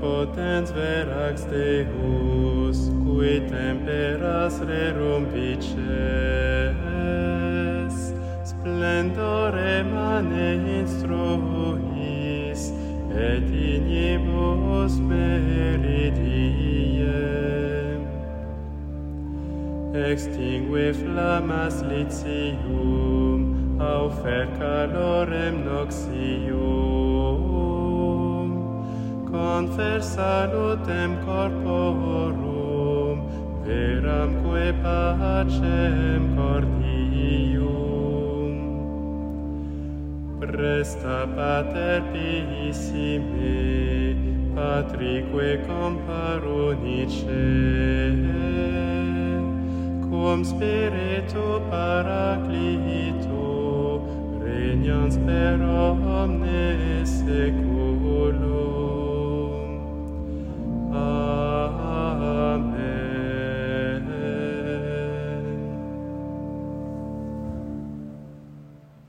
potens verax Deus, cui temperas rerum vices, splendore mane instruis, et inibus meridiem. Extingue flammas litium, aufer calorem noxium, confer salutem corporum, veramque pacem cordium. Presta Pater pissime, Patrique comparunice, cum Spiritu Paraclito, regnans per omnes secula.